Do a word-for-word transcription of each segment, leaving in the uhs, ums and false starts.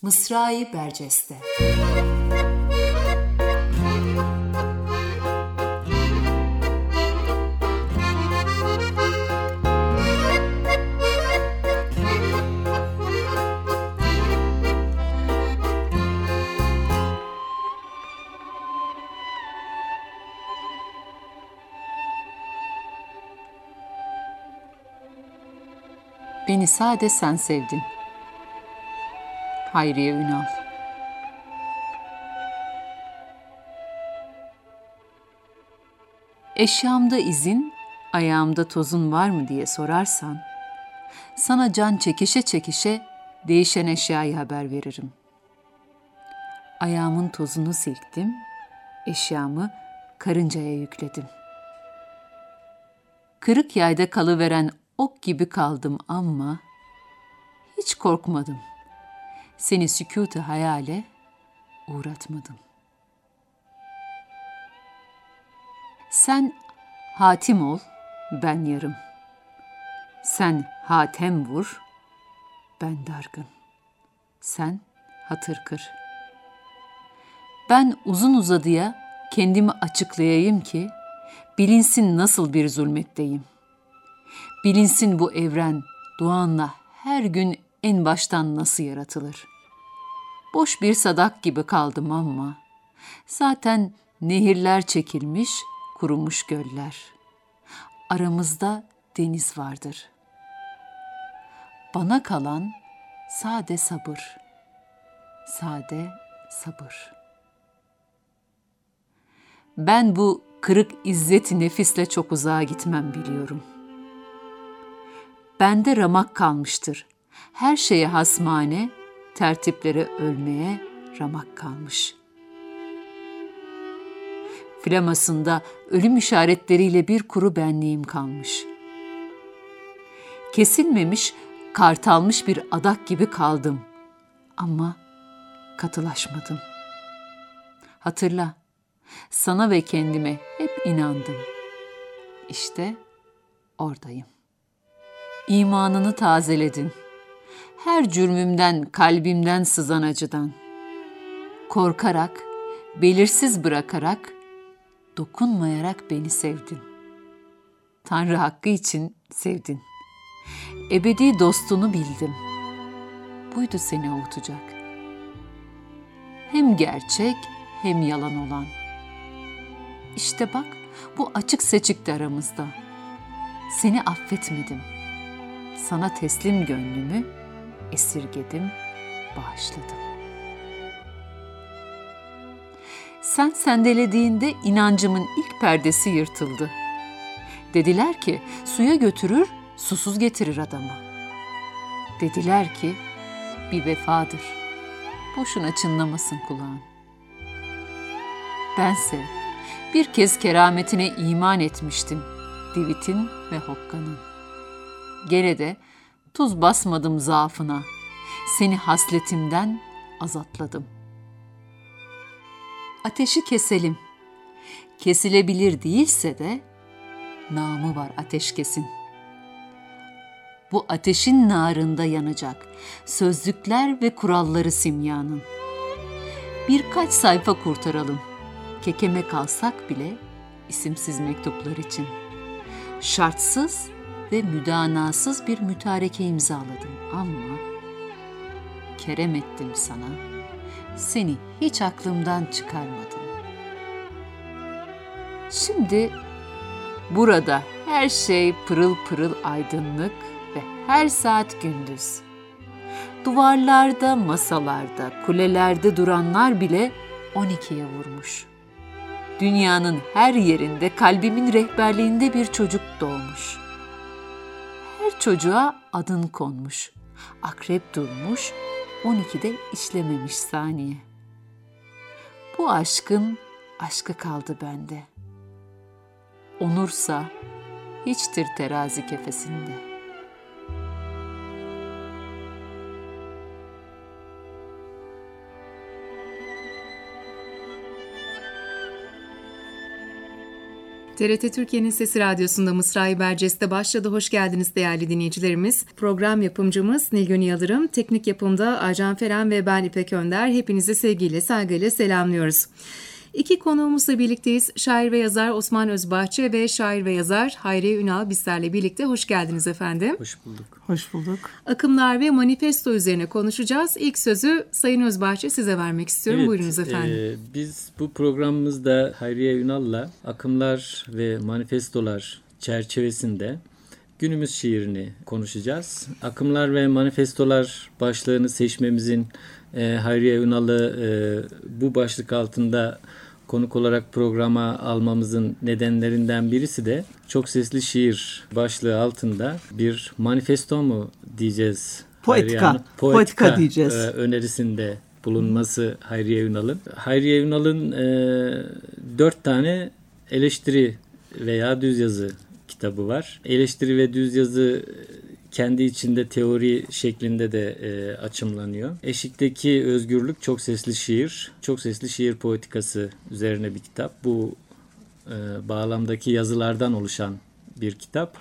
Mısra-i Berceste. Beni sade sen sevdin. Hayriye Ünal. Eşyamda izin, ayağımda tozun var mı diye sorarsan, sana can çekişe çekişe değişen eşyayı haber veririm. Ayağımın tozunu silktim, eşyamı karıncaya yükledim. Kırık yayda kalıveren ok gibi kaldım ama hiç korkmadım. Seni sükût-i hayale uğratmadım. Sen hatim ol, ben yarım. Sen hatem vur, ben dargın. Sen hatır kır. Ben uzun uzadıya kendimi açıklayayım ki bilinsin nasıl bir zulmetteyim. Bilinsin bu evren doğanla her gün en baştan nasıl yaratılır. Boş bir sadak gibi kaldım ama zaten nehirler çekilmiş, kurumuş göller. Aramızda deniz vardır. Bana kalan sade sabır, sade sabır. Ben bu kırık izzet-i nefisle çok uzağa gitmem biliyorum. Bende ramak kalmıştır. Her şeye hasmane, tertiplere ölmeye ramak kalmış. Flamasında ölüm işaretleriyle bir kuru benliğim kalmış. Kesilmemiş, kartalmış bir adak gibi kaldım. Ama katılaşmadım. Hatırla, sana ve kendime hep inandım. İşte oradayım. İmanını tazeledin. Her cürmümden, kalbimden sızan acıdan. Korkarak, belirsiz bırakarak, dokunmayarak beni sevdin. Tanrı hakkı için sevdin. Ebedi dostunu bildim. Buydu seni avutacak. Hem gerçek hem yalan olan. İşte bak, bu açık seçikti aramızda. Seni affetmedim. Sana teslim gönlümü esirgedim, bağışladım. Sen sendelediğinde inancımın ilk perdesi yırtıldı. Dediler ki suya götürür, susuz getirir adamı. Dediler ki bir vefadır. Boşuna çınlamasın kulağın. Bense bir kez kerametine iman etmiştim Divit'in ve Hokka'nın. Gene de tuz basmadım zaafına, seni hasletimden azatladım. Ateşi keselim. Kesilebilir değilse de namı var ateşkesin. Bu ateşin narında yanacak sözlükler ve kuralları simyanın. Birkaç sayfa kurtaralım. Kekeme kalsak bile isimsiz mektuplar için. Şartsız ve müdanasız bir mütareke imzaladım ama kerem ettim sana. Seni hiç aklımdan çıkarmadım. Şimdi burada her şey pırıl pırıl aydınlık ve her saat gündüz. Duvarlarda, masalarda, kulelerde duranlar bile on ikiye vurmuş. Dünyanın her yerinde kalbimin rehberliğinde bir çocuk doğmuş. Her çocuğa adın konmuş. Akrep durmuş, on ikide işlememiş saniye. Bu aşkın aşkı kaldı bende. Onursa hiçtir terazi kefesinde. T R T Türkiye'nin Sesi Radyosu'nda Mısra-i Berces'te başladı. Hoş geldiniz değerli dinleyicilerimiz. Program yapımcımız Nilgün Yıldırım, teknik yapımda Aycan Feren ve ben İpek Önder. Hepinizi sevgiyle, saygıyla selamlıyoruz. İki konuğumuzla birlikteyiz. Şair ve yazar Osman Özbahçe ve şair ve yazar Hayriye Ünal bizlerle birlikte. Hoş geldiniz efendim. Hoş bulduk. Hoş bulduk. Akımlar ve manifesto üzerine konuşacağız. İlk sözü Sayın Özbahçe size vermek istiyorum. Evet, Buyurunuz efendim. E, biz bu programımızda Hayriye Ünal'la akımlar ve manifestolar çerçevesinde günümüz şiirini konuşacağız. Akımlar ve manifestolar başlığını seçmemizin e, Hayriye Ünal'ı e, bu başlık altında konuk olarak programa almamızın nedenlerinden birisi de çok sesli şiir başlığı altında bir manifesto mu diyeceğiz? Poetika. Hayriye, poetika, Poetika diyeceğiz. E, önerisinde bulunması Hayriye Ünal'ın. Hayriye Ünal'ın e, dört tane eleştiri veya düz yazı kitabı var. Eleştiri ve düz yazı kendi içinde teori şeklinde de e, açımlanıyor. Eşikteki Özgürlük, Çok Sesli Şiir, Çok Sesli Şiir Poetikası üzerine bir kitap. Bu e, bağlamdaki yazılardan oluşan bir kitap.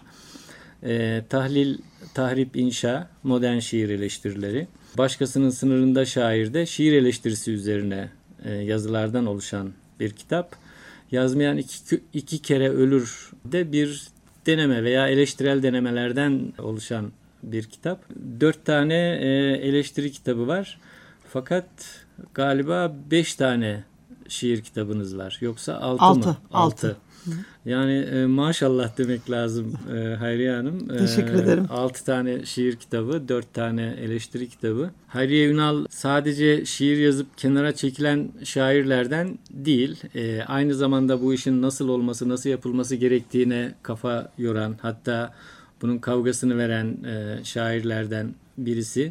E, Tahlil, Tahrip, İnşa, Modern Şiir Eleştirileri. Başkasının Sınırında Şair'de şiir eleştirisi üzerine e, yazılardan oluşan bir kitap. Yazmayan iki, iki kere ölür de bir deneme veya eleştirel denemelerden oluşan bir kitap. Dört tane e, eleştiri kitabı var. Fakat galiba beş tane şiir kitabınız var. Yoksa altı, altı mı? Altı. Altı. Yani e, maşallah demek lazım e, Hayriye Hanım. Teşekkür ederim. Altı tane şiir kitabı, dört tane eleştiri kitabı. Hayriye Ünal sadece şiir yazıp kenara çekilen şairlerden değil. E, aynı zamanda bu işin nasıl olması, nasıl yapılması gerektiğine kafa yoran, hatta bunun kavgasını veren e, şairlerden birisi.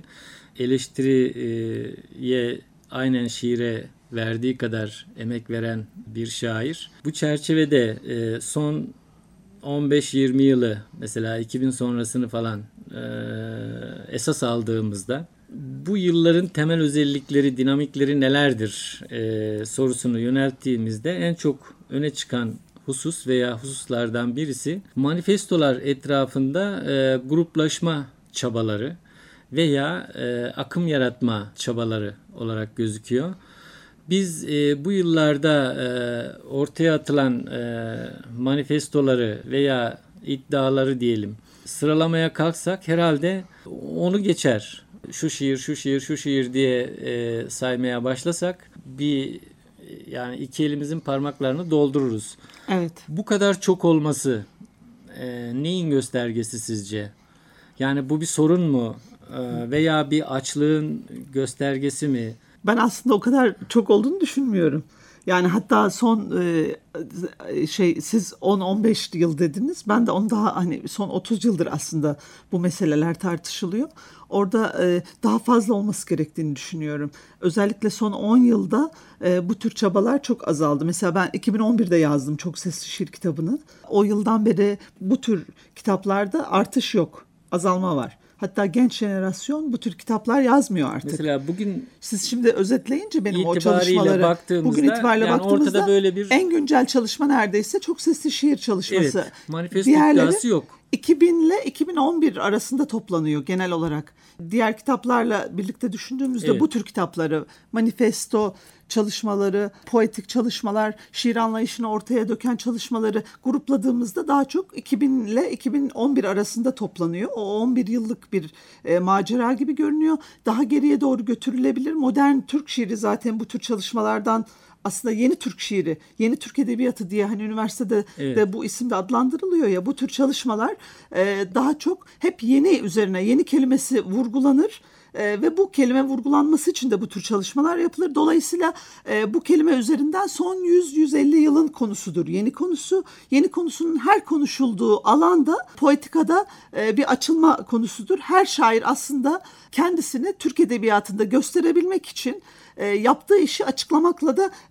Eleştiriye aynen şiire verdiği kadar emek veren bir şair. Bu çerçevede e, son on beş yirmi yılı, mesela iki bin sonrasını falan e, esas aldığımızda bu yılların temel özellikleri, dinamikleri nelerdir e, sorusunu yönelttiğimizde en çok öne çıkan husus veya hususlardan birisi manifestolar etrafında e, gruplaşma çabaları veya e, akım yaratma çabaları olarak gözüküyor. Biz e, bu yıllarda e, ortaya atılan e, manifestoları veya iddiaları diyelim sıralamaya kalksak herhalde onu geçer. Şu şiir, şu şiir, şu şiir diye e, saymaya başlasak bir yani iki elimizin parmaklarını doldururuz. Evet. Bu kadar çok olması e, neyin göstergesi sizce? Yani bu bir sorun mu e, veya bir açlığın göstergesi mi? Ben aslında o kadar çok olduğunu düşünmüyorum. Yani hatta son e, şey siz on on beş yıl dediniz. Ben de onu daha hani son otuz yıldır aslında bu meseleler tartışılıyor. Orada e, daha fazla olması gerektiğini düşünüyorum. Özellikle son on yılda e, bu tür çabalar çok azaldı. Mesela ben iki bin on birde yazdım Çok Sesli Şiir kitabını. O yıldan beri bu tür kitaplarda artış yok, azalma var. Hatta genç jenerasyon bu tür kitaplar yazmıyor artık. Mesela bugün siz şimdi özetleyince benim o çalışmaları bugün itibariyle yani baktığımızda böyle bir... en güncel çalışma neredeyse Çok Sesli Şiir çalışması. Evet, manifesto iddiası yok. iki bin ile iki bin on bir arasında toplanıyor genel olarak. Diğer kitaplarla birlikte düşündüğümüzde evet, bu tür kitapları, manifesto çalışmaları, poetik çalışmalar, şiir anlayışını ortaya döken çalışmaları grupladığımızda daha çok iki bin ile iki bin on bir arasında toplanıyor. O on bir yıllık bir e, macera gibi görünüyor. Daha geriye doğru götürülebilir. Modern Türk şiiri zaten bu tür çalışmalardan aslında yeni Türk şiiri, yeni Türk edebiyatı diye hani üniversitede evet, de bu isimle adlandırılıyor ya, bu tür çalışmalar e, daha çok hep yeni üzerine, yeni kelimesi vurgulanır. Ee, ve bu kelime vurgulanması için de bu tür çalışmalar yapılır. Dolayısıyla e, bu kelime üzerinden son yüz yüz elli yılın konusudur. Yeni konusu, yeni konusunun her konuşulduğu alanda poetikada e, bir açılma konusudur. Her şair aslında kendisini Türk edebiyatında gösterebilmek için e, yaptığı işi açıklamakla da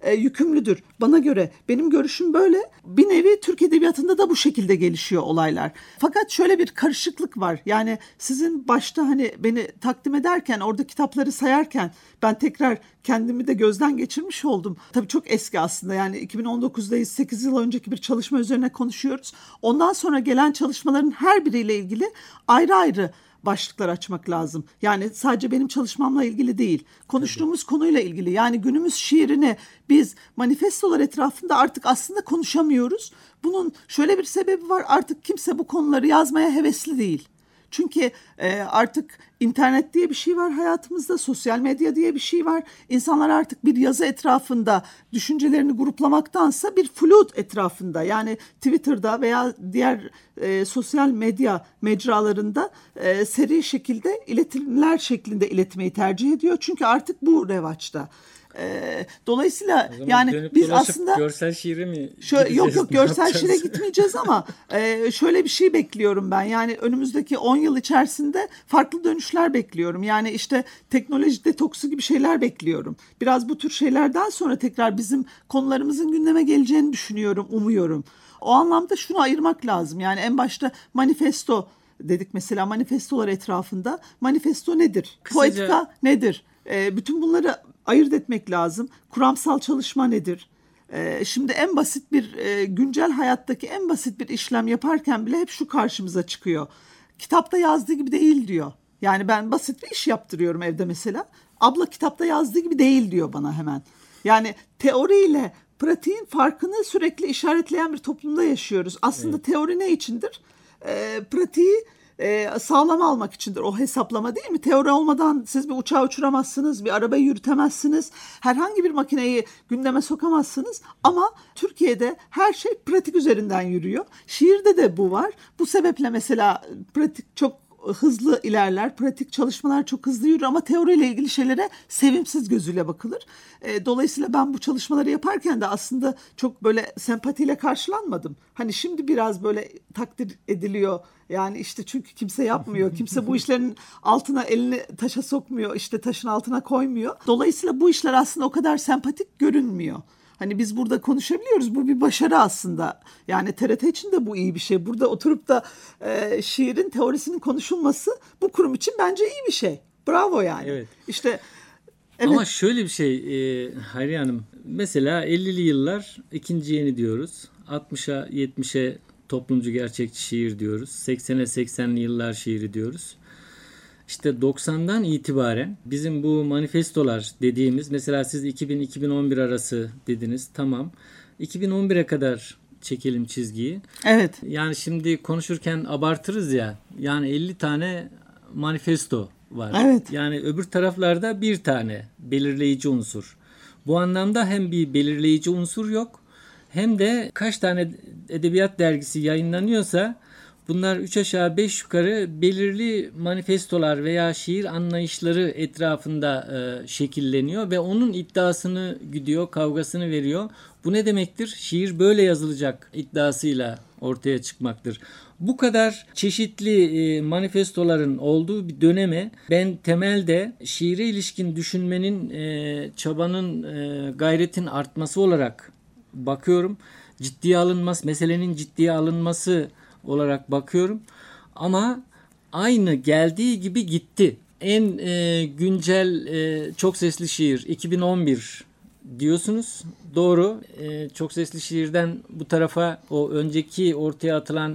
e, yükümlüdür. Bana göre, benim görüşüm böyle. Bir nevi Türk Edebiyatı'nda da bu şekilde gelişiyor olaylar. Fakat şöyle bir karışıklık var. Yani sizin başta hani beni takdim ederken, orada kitapları sayarken ben tekrar kendimi de gözden geçirmiş oldum. Tabii çok eski aslında, yani iki bin on dokuzdayız, sekiz yıl önceki bir çalışma üzerine konuşuyoruz. Ondan sonra gelen çalışmaların her biriyle ilgili ayrı ayrı başlıklar açmak lazım. Yani sadece benim çalışmamla ilgili değil, konuştuğumuz Tabii. konuyla ilgili. Yani günümüz şiirini biz manifestolar etrafında artık aslında konuşamıyoruz. Bunun şöyle bir sebebi var: artık kimse bu konuları yazmaya hevesli değil. Çünkü e, artık internet diye bir şey var hayatımızda, sosyal medya diye bir şey var. İnsanlar artık bir yazı etrafında düşüncelerini gruplamaktansa bir flüt etrafında, yani Twitter'da veya diğer e, sosyal medya mecralarında e, seri şekilde iletimler şeklinde iletmeyi tercih ediyor. Çünkü artık bu revaçta. Ee, dolayısıyla yani biz aslında görsel şiire mi şöyle, yok yok görsel şiire gitmeyeceğiz ama e, şöyle bir şey bekliyorum ben. Yani önümüzdeki on yıl içerisinde farklı dönüşler bekliyorum. Yani işte teknoloji detoksu gibi şeyler bekliyorum. Biraz bu tür şeylerden sonra tekrar bizim konularımızın gündeme geleceğini düşünüyorum, umuyorum. O anlamda şunu ayırmak lazım. Yani en başta manifesto dedik mesela, manifestolar etrafında. Manifesto nedir? Kısaca... Poetika nedir? E, bütün bunları ayırt etmek lazım. Kuramsal çalışma nedir? Ee, şimdi en basit bir e, güncel hayattaki en basit bir işlem yaparken bile hep şu karşımıza çıkıyor: kitapta yazdığı gibi değil diyor. Yani ben basit bir iş yaptırıyorum evde mesela. Abla kitapta yazdığı gibi değil diyor bana hemen. Yani teoriyle pratiğin farkını sürekli işaretleyen bir toplumda yaşıyoruz. Aslında evet. Teori ne içindir? Ee, pratiği Ee, sağlam almak içindir o hesaplama, değil mi? Teori olmadan siz bir uçağı uçuramazsınız, bir arabayı yürütemezsiniz, herhangi bir makineyi gündeme sokamazsınız. Ama Türkiye'de her şey pratik üzerinden yürüyor. Şiirde de bu var. Bu sebeple mesela pratik çok hızlı ilerler, pratik çalışmalar çok hızlı yürür ama teoriyle ilgili şeylere sevimsiz gözüyle bakılır. E, dolayısıyla ben bu çalışmaları yaparken de aslında çok böyle sempatiyle karşılanmadım. Hani şimdi biraz böyle takdir ediliyor. Yani işte çünkü kimse yapmıyor, kimse bu işlerin altına elini taşa sokmuyor, işte taşın altına koymuyor. Dolayısıyla bu işler aslında o kadar sempatik görünmüyor. Hani biz burada konuşabiliyoruz. Bu bir başarı aslında. Yani T R T için de bu iyi bir şey. Burada oturup da e, şiirin teorisinin konuşulması bu kurum için bence iyi bir şey. Bravo yani. Evet. İşte evet. Ama şöyle bir şey e, Hayriye Hanım. Mesela ellili yıllar ikinci yeni diyoruz. altmışa yetmişe toplumcu gerçekçi şiir diyoruz. seksene seksenli yıllar şiiri diyoruz. İşte doksandan itibaren bizim bu manifestolar dediğimiz, mesela siz iki bin iki bin on bir arası dediniz, tamam. iki bin on bire kadar çekelim çizgiyi. Evet. Yani şimdi konuşurken abartırız ya. Yani elli tane manifesto var. Evet. Yani öbür taraflarda bir tane belirleyici unsur. Bu anlamda hem bir belirleyici unsur yok, hem de kaç tane edebiyat dergisi yayınlanıyorsa bunlar üç aşağı beş yukarı belirli manifestolar veya şiir anlayışları etrafında e, şekilleniyor ve onun iddiasını güdüyor, kavgasını veriyor. Bu ne demektir? Şiir böyle yazılacak iddiasıyla ortaya çıkmaktır. Bu kadar çeşitli e, manifestoların olduğu bir döneme ben temelde şiire ilişkin düşünmenin, e, çabanın, e, gayretin artması olarak bakıyorum. Ciddiye alınması, meselenin ciddiye alınması olarak bakıyorum. Ama aynı geldiği gibi gitti. En e, güncel e, çok sesli şiir iki bin on bir diyorsunuz. Doğru. E, çok sesli şiirden bu tarafa o önceki ortaya atılan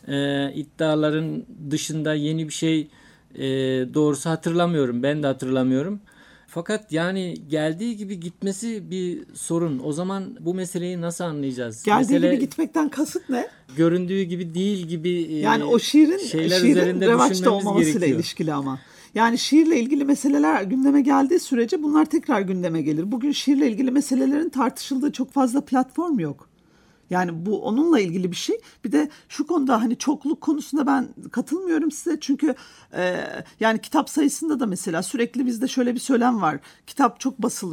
e, iddiaların dışında yeni bir şey e, doğrusu hatırlamıyorum. Ben de hatırlamıyorum. Fakat yani geldiği gibi gitmesi bir sorun. O zaman bu meseleyi nasıl anlayacağız? Geldiği Mesele, gibi gitmekten kasıt ne? Göründüğü gibi değil gibi yani o şiirin, şeyler şiirin üzerinde revaçta olmamasıyla gerekiyor. ilişkili ama. Yani şiirle ilgili meseleler gündeme geldiği sürece bunlar tekrar gündeme gelir. Bugün şiirle ilgili meselelerin tartışıldığı çok fazla platform yok. Yani bu onunla ilgili bir şey. Bir de şu konuda hani çokluk konusunda ben katılmıyorum size. Çünkü e, yani kitap sayısında da mesela sürekli bizde şöyle bir söylem var. Kitap çok basılıyor.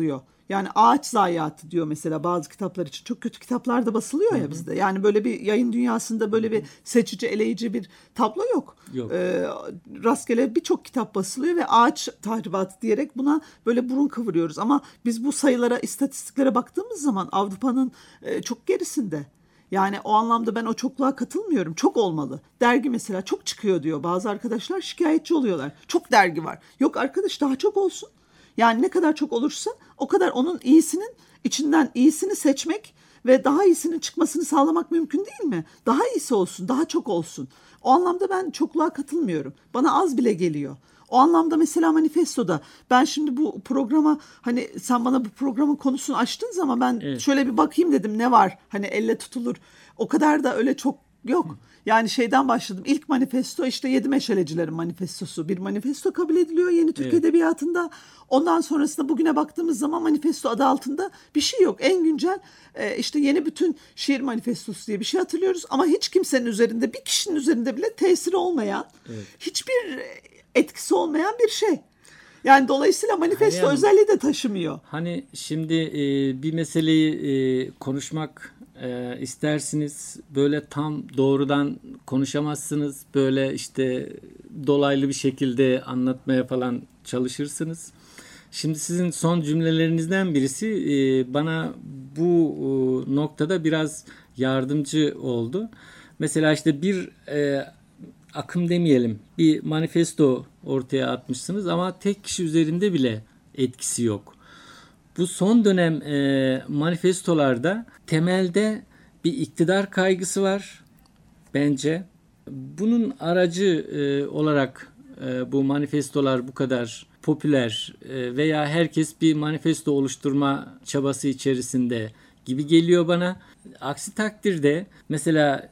Yani ağaç zayiatı diyor mesela bazı kitaplar için. Çok kötü kitaplar da basılıyor ya bizde. Yani böyle bir yayın dünyasında böyle bir seçici, eleyici bir tablo yok. Yok. Ee, rastgele birçok kitap basılıyor ve ağaç tahribatı diyerek buna böyle burun kıvırıyoruz. Ama biz bu sayılara, istatistiklere baktığımız zaman Avrupa'nın e, çok gerisinde. Yani o anlamda ben o çokluğa katılmıyorum. Çok olmalı. Dergi mesela çok çıkıyor diyor. Bazı arkadaşlar şikayetçi oluyorlar. Çok dergi var. Yok arkadaş, daha çok olsun. Yani ne kadar çok olursa o kadar onun iyisinin içinden iyisini seçmek ve daha iyisinin çıkmasını sağlamak mümkün değil mi? Daha iyisi olsun, daha çok olsun. O anlamda ben çokluğa katılmıyorum. Bana az bile geliyor. O anlamda mesela manifestoda ben şimdi bu programa, hani sen bana bu programın konusunu açtığın zaman ben evet. şöyle bir bakayım dedim, ne var hani elle tutulur. O kadar da öyle çok yok. Yani şeyden başladım. İlk manifesto işte Yedi Meşalecilerin manifestosu. Bir manifesto kabul ediliyor yeni Türk evet. edebiyatında. Ondan sonrasında bugüne baktığımız zaman manifesto adı altında bir şey yok. En güncel işte Yeni Bütün Şiir Manifestosu diye bir şey hatırlıyoruz. Ama hiç kimsenin üzerinde, bir kişinin üzerinde bile tesiri olmayan, evet. hiçbir etkisi olmayan bir şey. Yani dolayısıyla manifesto yani, özelliği de taşımıyor. Hani şimdi e, bir meseleyi e, konuşmak e, istersiniz. Böyle tam doğrudan konuşamazsınız. Böyle işte dolaylı bir şekilde anlatmaya falan çalışırsınız. Şimdi sizin son cümlelerinizden birisi e, bana bu e, noktada biraz yardımcı oldu. Mesela işte bir e, akım demeyelim, bir manifesto ortaya atmışsınız ama tek kişi üzerinde bile etkisi yok. Bu son dönem e, manifestolarda temelde bir iktidar kaygısı var bence. Bunun aracı e, olarak e, bu manifestolar bu kadar popüler e, veya herkes bir manifesto oluşturma çabası içerisinde gibi geliyor bana. Aksi takdirde mesela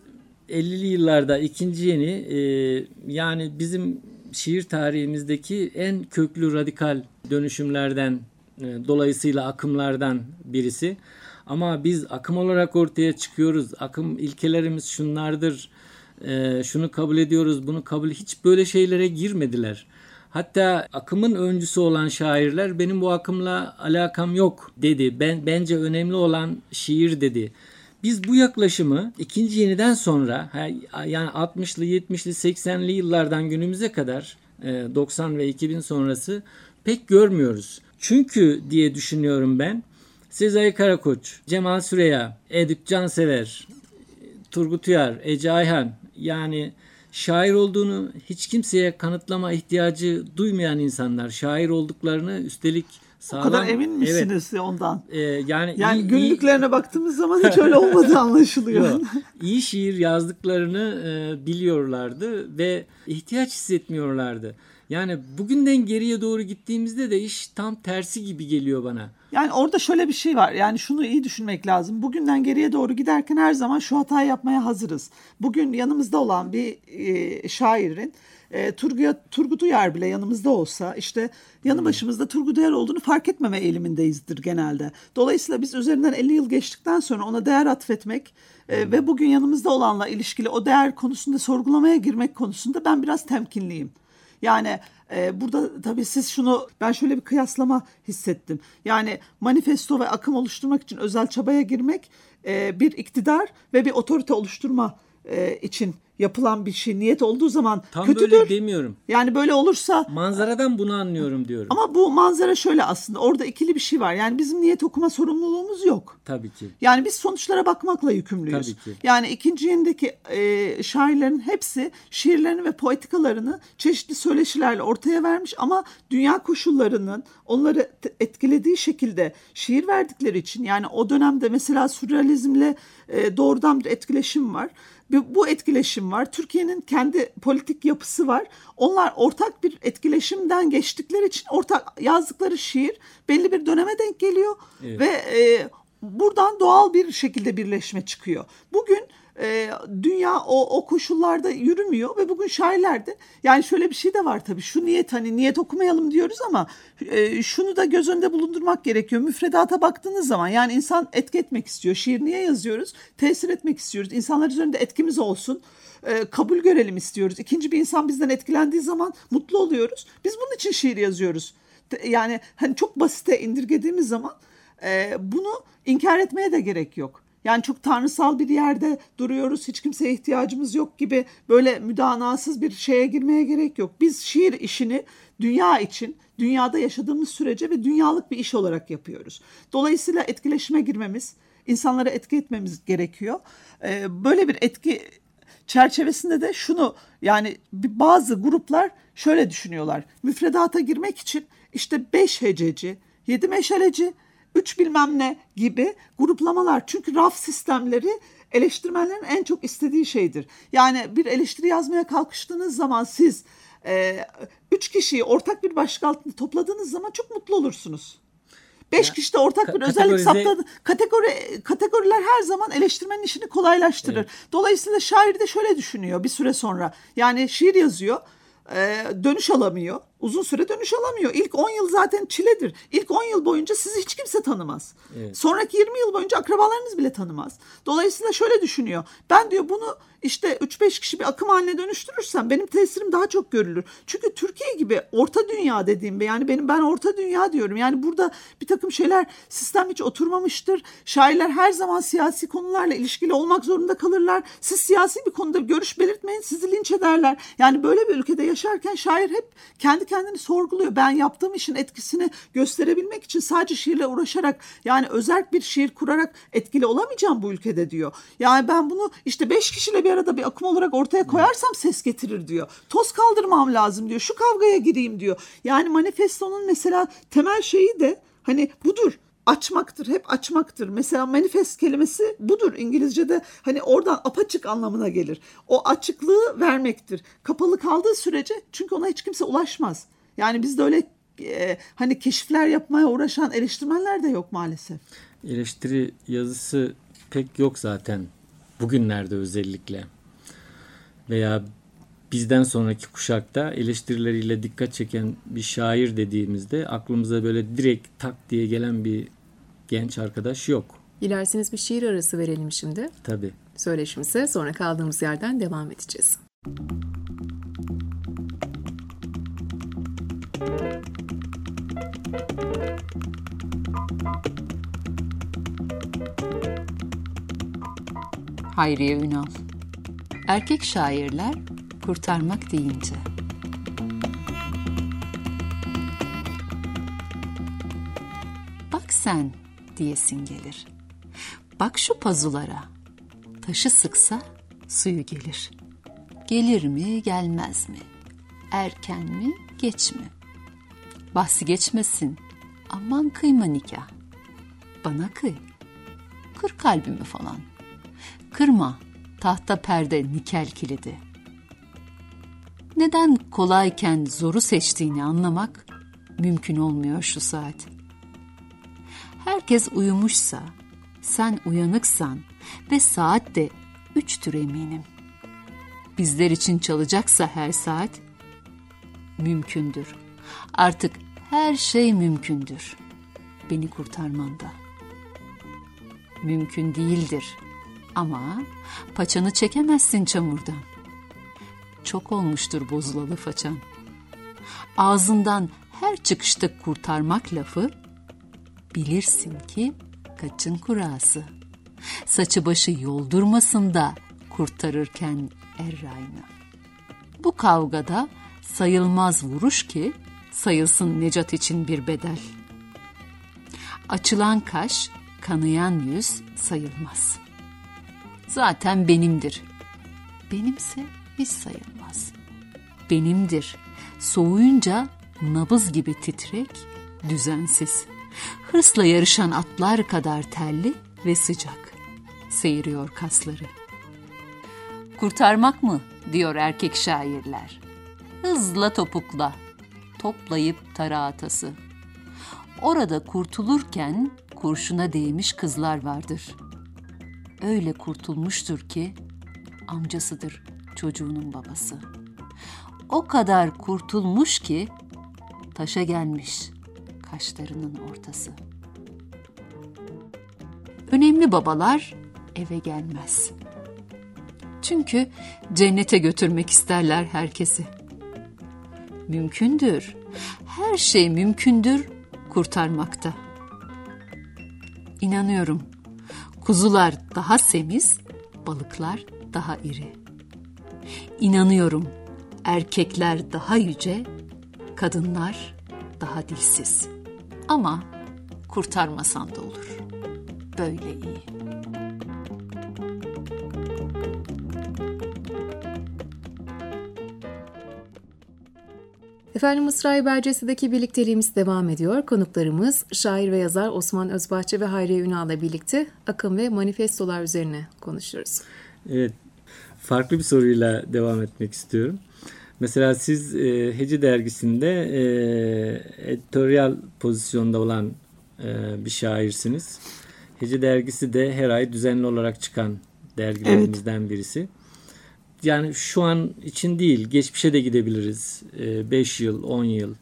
ellili yıllarda ikinci yeni e, yani bizim şiir tarihimizdeki en köklü radikal dönüşümlerden e, dolayısıyla akımlardan birisi. Ama biz akım olarak ortaya çıkıyoruz. Akım ilkelerimiz şunlardır. E, şunu kabul ediyoruz, bunu kabul, hiç böyle şeylere girmediler. Hatta akımın öncüsü olan şairler benim bu akımla alakam yok dedi. Ben bence önemli olan şiir dedi. Biz bu yaklaşımı ikinci yeniden sonra, yani altmışlı, yetmişli, seksenli yıllardan günümüze kadar doksan ve iki bin sonrası pek görmüyoruz. Çünkü diye düşünüyorum ben, Sezai Karakoç, Cemal Süreya, Edip Cansever, Turgut Uyar, Ece Ayhan, yani şair olduğunu hiç kimseye kanıtlama ihtiyacı duymayan insanlar, şair olduklarını üstelik sağlam. O kadar emin misiniz evet. ondan? Ee, yani yani iyi, günlüklerine iyi... baktığımız zaman hiç öyle olmadığı anlaşılıyor. Yok, iyi şiir yazdıklarını e, biliyorlardı ve ihtiyaç hissetmiyorlardı. Yani bugünden geriye doğru gittiğimizde de iş tam tersi gibi geliyor bana. Yani orada şöyle bir şey var. Yani şunu iyi düşünmek lazım. Bugünden geriye doğru giderken her zaman şu hatayı yapmaya hazırız. Bugün yanımızda olan bir e, şairin e, Turgut, Turgut Uyar bile yanımızda olsa işte yanı başımızda Turgut Uyar olduğunu fark etmeme eğilimindeyizdir genelde. Dolayısıyla biz üzerinden elli yıl geçtikten sonra ona değer atfetmek e, ve bugün yanımızda olanla ilişkili o değer konusunda sorgulamaya girmek konusunda ben biraz temkinliyim. Yani e, burada tabii siz şunu, ben şöyle bir kıyaslama hissettim. Yani manifesto ve akım oluşturmak için özel çabaya girmek e, bir iktidar ve bir otorite oluşturma e, için yapılan bir şey, niyet olduğu zaman tam kötüdür. Böyle demiyorum. Yani böyle olursa. Manzaradan bunu anlıyorum diyorum. Ama bu manzara şöyle, aslında orada ikili bir şey var. Yani bizim niyet okuma sorumluluğumuz yok. Tabii ki. Yani biz sonuçlara bakmakla yükümlüyüz. Tabii ki. Yani ikinci yenideki e, şairlerin hepsi şiirlerini ve poetikalarını çeşitli söyleşilerle ortaya vermiş ama dünya koşullarının onları etkilediği şekilde şiir verdikleri için, yani o dönemde mesela sürrealizmle e, doğrudan bir etkileşim var. Bu etkileşim var. Türkiye'nin kendi politik yapısı var. Onlar ortak bir etkileşimden geçtikleri için ortak yazdıkları şiir belli bir döneme denk geliyor. Evet. Ve e, buradan doğal bir şekilde birleşme çıkıyor. Bugün e, dünya o, o koşullarda yürümüyor ve bugün şairler de, yani şöyle bir şey de var tabii. Şu niyet, hani niyet okumayalım diyoruz ama e, şunu da göz önünde bulundurmak gerekiyor. Müfredata baktığınız zaman, yani insan etki etmek istiyor. Şiir niye yazıyoruz? Tesir etmek istiyoruz. İnsanlar üzerinde etkimiz olsun. E, kabul görelim istiyoruz. İkinci bir insan bizden etkilendiği zaman mutlu oluyoruz. Biz bunun için şiir yazıyoruz. yani hani çok basite indirgediğimiz zaman e, bunu inkar etmeye de gerek yok. Yani çok tanrısal bir yerde duruyoruz, hiç kimseye ihtiyacımız yok gibi böyle müdanasız bir şeye girmeye gerek yok. Biz şiir işini dünya için, dünyada yaşadığımız sürece ve dünyalık bir iş olarak yapıyoruz. Dolayısıyla etkileşime girmemiz, insanlara etki etmemiz gerekiyor. Ee, böyle bir etki çerçevesinde de şunu, yani bazı gruplar şöyle düşünüyorlar. Müfredata girmek için işte beş hececi, yedi meşaleci, üç bilmem ne gibi gruplamalar. Çünkü raf sistemleri eleştirmenlerin en çok istediği şeydir. Yani bir eleştiri yazmaya kalkıştığınız zaman siz e, üç kişiyi ortak bir başlık altında topladığınız zaman çok mutlu olursunuz. Beş ya, kişi de ortak bir ka- özellik saptadı. Kategori, kategoriler her zaman eleştirmenin işini kolaylaştırır. Evet. Dolayısıyla şair de şöyle düşünüyor bir süre sonra. Yani şiir yazıyor, e, dönüş alamıyor. Uzun süre dönüş alamıyor. İlk on yıl zaten çiledir. İlk on yıl boyunca sizi hiç kimse tanımaz. Evet. Sonraki yirmi yıl boyunca akrabalarınız bile tanımaz. Dolayısıyla şöyle düşünüyor. Ben diyor bunu işte üç beş kişi bir akım haline dönüştürürsem benim tesirim daha çok görülür. Çünkü Türkiye gibi orta dünya dediğim, yani benim ben orta dünya diyorum. Yani burada bir takım şeyler, sistem hiç oturmamıştır. Şairler her zaman siyasi konularla ilişkili olmak zorunda kalırlar. Siz siyasi bir konuda görüş belirtmeyin, sizi linç ederler. Yani böyle bir ülkede yaşarken şair hep kendi kendini sorguluyor. Ben yaptığım işin etkisini gösterebilmek için sadece şiirle uğraşarak, yani özerk bir şiir kurarak etkili olamayacağım bu ülkede diyor. Yani ben bunu işte beş kişiyle bir arada bir akım olarak ortaya koyarsam ses getirir diyor. Toz kaldırmam lazım diyor. Şu kavgaya gireyim diyor. Yani manifestonun mesela temel şeyi de hani budur. Açmaktır, hep açmaktır. Mesela manifest kelimesi budur. İngilizce'de hani oradan apaçık anlamına gelir. O açıklığı vermektir. Kapalı kaldığı sürece, çünkü ona hiç kimse ulaşmaz. Yani bizde öyle e, hani keşifler yapmaya uğraşan eleştirmenler de yok maalesef. Eleştiri yazısı pek yok zaten. Bugünlerde özellikle. Veya bizden sonraki kuşakta eleştirileriyle dikkat çeken bir şair dediğimizde aklımıza böyle direkt tak diye gelen bir genç arkadaş yok. Dilerseniz bir şiir arası verelim şimdi. Tabii. Söyleşimize sonra kaldığımız yerden devam edeceğiz. Hayriye Ünal. Erkek şairler kurtarmak deyince. Bak sen diyesin gelir. Bak şu pazulara. Taşı sıksa suyu gelir. Gelir mi gelmez mi? Erken mi geç mi? Bahsi geçmesin. Aman kıyma nikah. Bana kıy. Kır kalbimi falan. Kırma, tahta perde nikel kilidi. Neden kolayken zoru seçtiğini anlamak mümkün olmuyor şu saat. Herkes uyumuşsa, sen uyanıksan ve saat de üçtür eminim. Bizler için çalacaksa her saat, mümkündür. Artık her şey mümkündür. Beni kurtarmanda. Mümkün değildir. Ama paçanı çekemezsin çamurdan. Çok olmuştur bozulalı façan. Ağzından her çıkışta kurtarmak lafı, bilirsin ki kaçın kurası. Saçı başı yoldurmasın da kurtarırken errayını. Bu kavgada sayılmaz vuruş ki sayılsın necat için bir bedel. Açılan kaş, kanayan yüz sayılmaz. Zaten benimdir. Benimse hiç sayılmaz. Benimdir. Soğuyunca nabız gibi titrek, düzensiz. Hırsla yarışan atlar kadar terli ve sıcak. Seyiriyor kasları. Kurtarmak mı diyor erkek şairler. Hızla topukla, toplayıp tara atası. Orada kurtulurken kurşuna değmiş kızlar vardır. Öyle kurtulmuştur ki amcasıdır çocuğunun babası. O kadar kurtulmuş ki taşa gelmiş kaşlarının ortası. Önemli babalar eve gelmez. Çünkü cennete götürmek isterler herkesi. Mümkündür. her şey mümkündür kurtarmakta. İnanıyorum, kuzular daha semiz, balıklar daha iri. İnanıyorum, erkekler daha yüce, kadınlar daha dilsiz. Ama kurtarmasan da olur. Böyle iyi. Efendim, Mısra-i Berceste'deki birlikteliğimiz devam ediyor. Konuklarımız şair ve yazar Osman Özbahçe ve Hayriye Ünal'la birlikte akım ve manifestolar üzerine konuşuyoruz. Evet, farklı bir soruyla devam etmek istiyorum. Mesela siz e, Hece Dergisi'nde e, editoryal pozisyonda olan e, bir şairsiniz. Hece Dergisi de her ay düzenli olarak çıkan dergilerimizden evet. birisi. Yani şu an için değil, geçmişe de gidebiliriz. beş yıl, on yıl.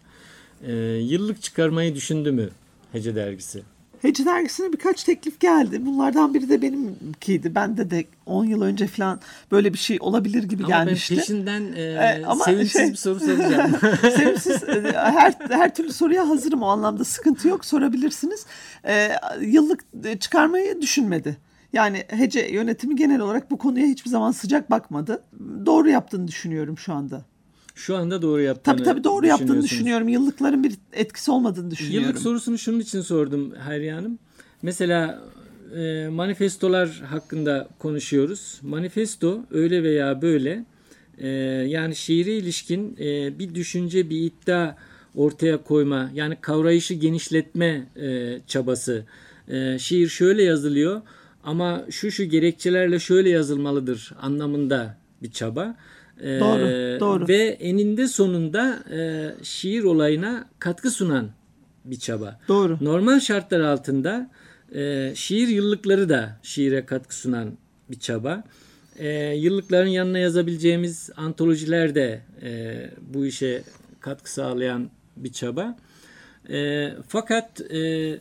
Yıllık çıkarmayı düşündü mü Hece Dergisi? Hece Dergisi'ne birkaç teklif geldi. Bunlardan biri de benimkiydi. Bende de on yıl önce falan böyle bir şey olabilir gibi ama gelmişti. Ama ben peşinden e, ama sevimsiz şey, bir soru soracağım. Sevimsiz, her, her türlü soruya hazırım, o anlamda sıkıntı yok, sorabilirsiniz. E, yıllık çıkarmayı düşünmedi. Yani Hece yönetimi genel olarak bu konuya hiçbir zaman sıcak bakmadı. Doğru yaptığını düşünüyorum şu anda. Şu anda doğru yaptığını Tabii tabii doğru yaptığını düşünüyorum. Yıllıkların bir etkisi olmadığını düşünüyorum. Yıllık sorusunu şunun için sordum Hayriye Hanım. Mesela e, manifestolar hakkında konuşuyoruz. Manifesto öyle veya böyle e, yani şiire ilişkin e, bir düşünce, bir iddia ortaya koyma, yani kavrayışı genişletme e, çabası. E, şiir şöyle yazılıyor ama şu şu gerekçelerle şöyle yazılmalıdır anlamında bir çaba. Ee, doğru, doğru. Ve eninde sonunda e, şiir olayına katkı sunan bir çaba. Doğru. Normal şartlar altında e, şiir yıllıkları da şiire katkı sunan bir çaba. E, yıllıkların yanına yazabileceğimiz antolojiler de e, bu işe katkı sağlayan bir çaba. E, fakat e,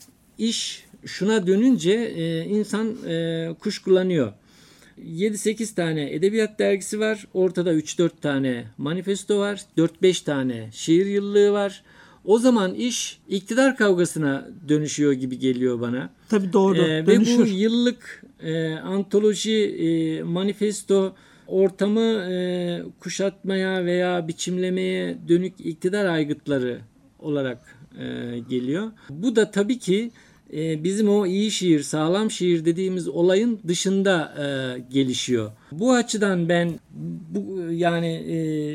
iş şuna dönünce e, insan e, kuşkulanıyor. yedi sekiz tane edebiyat dergisi var. Ortada üç dört tane manifesto var. dört beş tane şiir yıllığı var. O zaman iş iktidar kavgasına dönüşüyor gibi geliyor bana. Tabii doğru. Ee, ve bu yıllık e, antoloji, e, manifesto ortamı e, kuşatmaya veya biçimlemeye dönük iktidar aygıtları olarak e, geliyor. Bu da tabii ki bizim o iyi şiir, sağlam şiir dediğimiz olayın dışında e, gelişiyor. Bu açıdan ben bu yani e,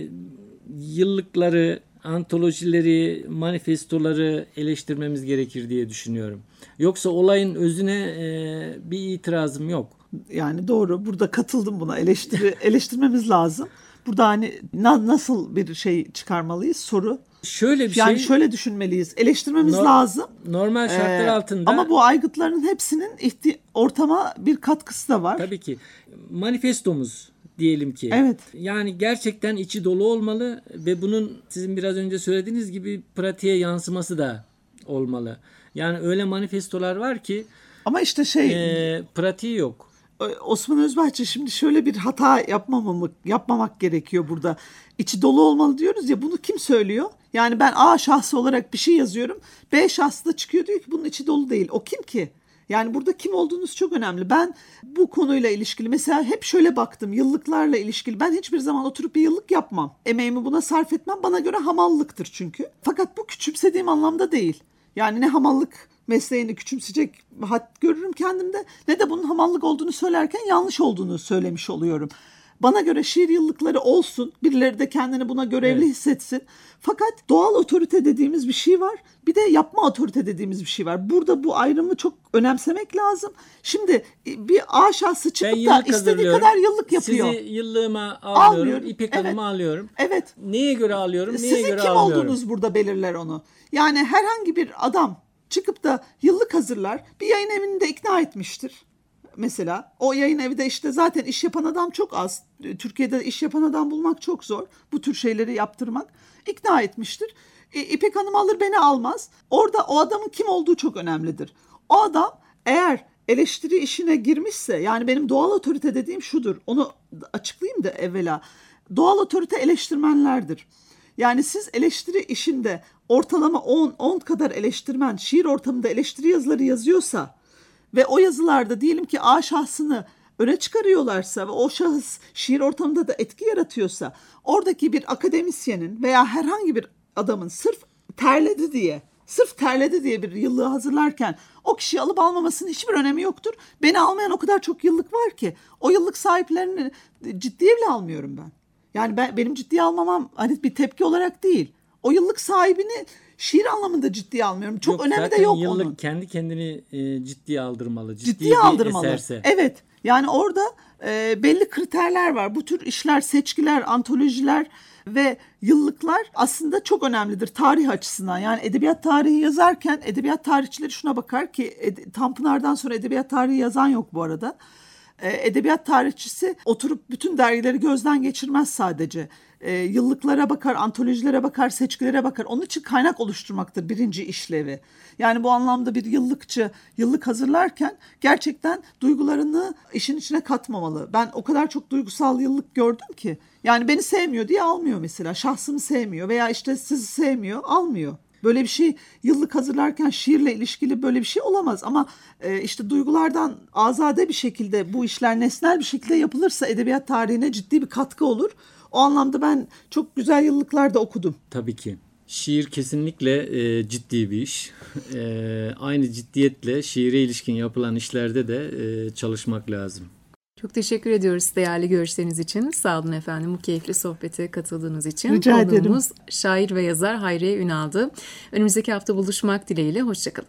yıllıkları, antolojileri, manifestoları eleştirmemiz gerekir diye düşünüyorum. Yoksa olayın özüne e, bir itirazım yok. Yani doğru. Burada katıldım buna. Eleştiri eleştirmemiz lazım. Burada hani na, nasıl bir şey çıkarmalıyız? Soru. Şöyle bir yani şey. şöyle düşünmeliyiz. Eleştirmemiz no, lazım. Normal şartlar ee, altında. Ama bu aygıtların hepsinin ihti- ortama bir katkısı da var. Tabii ki. Manifestomuz diyelim ki. Evet. Yani gerçekten içi dolu olmalı ve bunun sizin biraz önce söylediğiniz gibi pratiğe yansıması da olmalı. Yani öyle manifestolar var ki. Ama işte şey. E, pratiği yok. Osman Özbahçe, şimdi şöyle bir hata yapmamamı, yapmamak gerekiyor burada. İçi dolu olmalı diyoruz ya, bunu kim söylüyor? Yani ben A şahsı olarak bir şey yazıyorum. B şahsı da çıkıyor diyor ki bunun içi dolu değil. O kim ki? Yani burada kim olduğunuz çok önemli. Ben bu konuyla ilişkili mesela hep şöyle baktım, yıllıklarla ilişkili. Ben hiçbir zaman oturup bir yıllık yapmam. Emeğimi buna sarf etmem. Bana göre hamallıktır çünkü. Fakat bu küçümsediğim anlamda değil. Yani ne hamallık mesleğini küçümseyecek hat görürüm kendimde, ne de bunun hamallık olduğunu söylerken yanlış olduğunu söylemiş oluyorum. Bana göre şiir yıllıkları olsun, birileri de kendini buna görevli evet. hissetsin. Fakat doğal otorite dediğimiz bir şey var, bir de yapma otorite dediğimiz bir şey var. Burada bu ayrımı çok önemsemek lazım. Şimdi bir A şahsı çıkıp da istediği kadar yıllık yapıyor. Sizi yıllığıma alıyorum, almıyorum. İpek Hanım'ı evet. alıyorum. Evet. Neye göre alıyorum, neye Sizin göre kim almıyorum? olduğunuz burada belirler onu. Yani herhangi bir adam çıkıp da yıllık hazırlar, bir yayın evini de ikna etmiştir. Mesela o yayın evi de işte zaten iş yapan adam çok az. Türkiye'de iş yapan adam bulmak çok zor. Bu tür şeyleri yaptırmak. İkna etmiştir. E, İpek Hanım alır, beni almaz. Orada o adamın kim olduğu çok önemlidir. O adam eğer eleştiri işine girmişse, yani benim doğal otorite dediğim şudur. Onu açıklayayım da evvela. Doğal otorite eleştirmenlerdir. Yani siz eleştiri işinde ortalama on on kadar eleştirmen şiir ortamında eleştiri yazıları yazıyorsa ve o yazılarda diyelim ki A şahsını öne çıkarıyorlarsa ve o şahıs şiir ortamında da etki yaratıyorsa, oradaki bir akademisyenin veya herhangi bir adamın sırf terledi diye, sırf terledi diye bir yıllığı hazırlarken o kişiyi alıp almamasının hiçbir önemi yoktur. Beni almayan o kadar çok yıllık var ki o yıllık sahiplerini ciddiye bile almıyorum ben. Yani ben, benim ciddiye almamam hani bir tepki olarak değil. O yıllık sahibini şiir anlamında ciddiye almıyorum. Çok yok, önemi de yok yıllık onun. Kendi kendini e, ciddiye aldırmalı. Ciddi Ciddiye bir aldırmalı. Eserse. Evet. Yani orada e, belli kriterler var. Bu tür işler, seçkiler, antolojiler ve yıllıklar aslında çok önemlidir tarih açısından. Yani edebiyat tarihi yazarken edebiyat tarihçileri şuna bakar ki Ed- Tanpınar'dan sonra edebiyat tarihi yazan yok bu arada. E, edebiyat tarihçisi oturup bütün dergileri gözden geçirmez sadece. E, yıllıklara bakar, antolojilere bakar, seçkilere bakar. Onun için kaynak oluşturmaktır birinci işlevi. Yani bu anlamda bir yıllıkçı yıllık hazırlarken gerçekten duygularını işin içine katmamalı. Ben o kadar çok duygusal yıllık gördüm ki. Yani beni sevmiyor diye almıyor mesela. Şahsımı sevmiyor veya işte sizi sevmiyor, almıyor. Böyle bir şey yıllık hazırlarken şiirle ilişkili böyle bir şey olamaz. Ama e, işte duygulardan azade bir şekilde bu işler nesnel bir şekilde yapılırsa edebiyat tarihine ciddi bir katkı olur. O anlamda ben çok güzel yıllıklar da okudum. Tabii ki. Şiir kesinlikle e, ciddi bir iş. E, aynı ciddiyetle şiire ilişkin yapılan işlerde de e, çalışmak lazım. Çok teşekkür ediyoruz değerli görüşleriniz için. Sağ olun efendim bu keyifli sohbete katıldığınız için. Rica ederim. Konuğumuz şair ve yazar Hayriye Ünal'dı. Önümüzdeki hafta buluşmak dileğiyle. Hoşçakalın.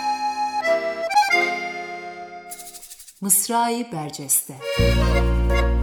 Mısra-i Berceste.